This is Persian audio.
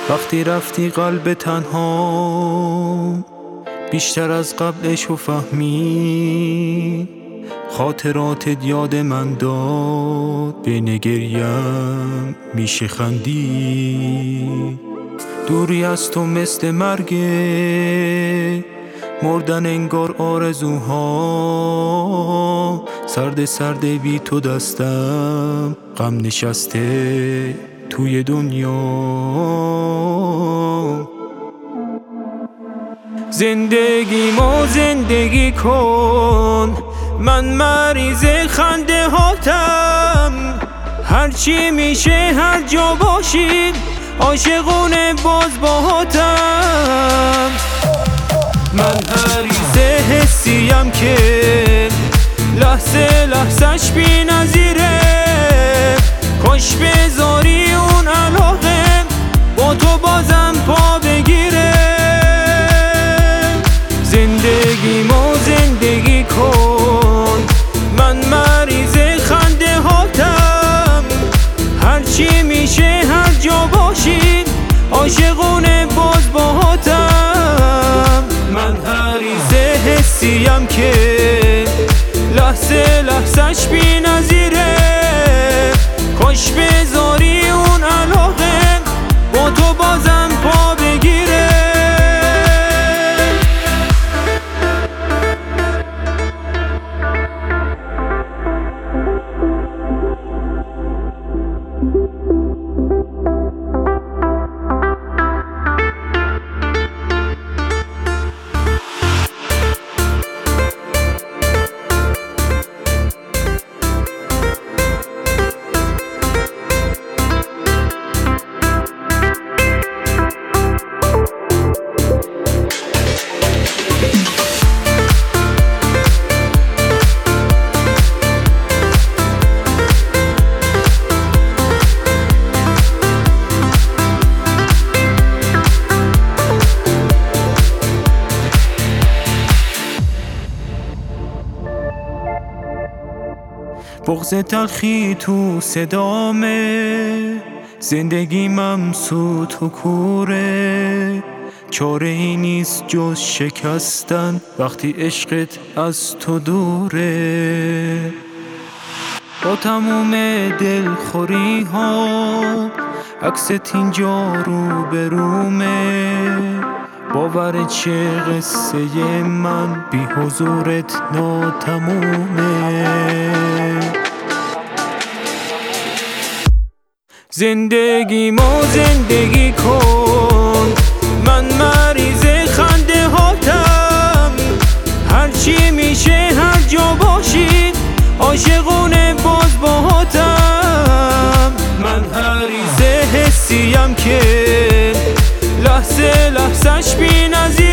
وقتی رفتی قلب تنها بیشتر از قبلشو فهمی، خاطراتت یاد من داد، بین گریم میشه خندی. دوری از تو مثل مرگه، مردن انگار آرزوها، سرد سرد بی تو دستم، غم نشسته توی دنیا. زندگیمو زندگی کن، من مریض خنده هاتم، هرچی میشه هر جا باشیم عاشقونه باز باهاتم. من مریض حسیم که لحظه لحظهش بی نظیره، کاش بذاری اون علاقه با تو بازم پا بگیره. زندگیمو زندگی کن، من مریض خنده هاتم، هرچی میشه هر جا باشیم عاشقونه باز باهاتم. من مریض حسیم که لحظه لحظهش بی نظیره، کاش بذاری اون علاقه با تو بازم پا بگیره. بغض تلخی تو صدامه، زندگی ممسود و کوره، چاره ای نیست جز شکستن وقتی عشقت از تو دوره. با تموم دلخوری ها عکست اینجا رو به رومه، باور چه قصه من بی حضورت ناتمومه. زندگیمو زندگی کن، من مریض خنده هاتم، هرچی میشه هر جا باشی عاشقونه باز باهاتم. من مریض حسیم که لحظه لحظهش بی نظیر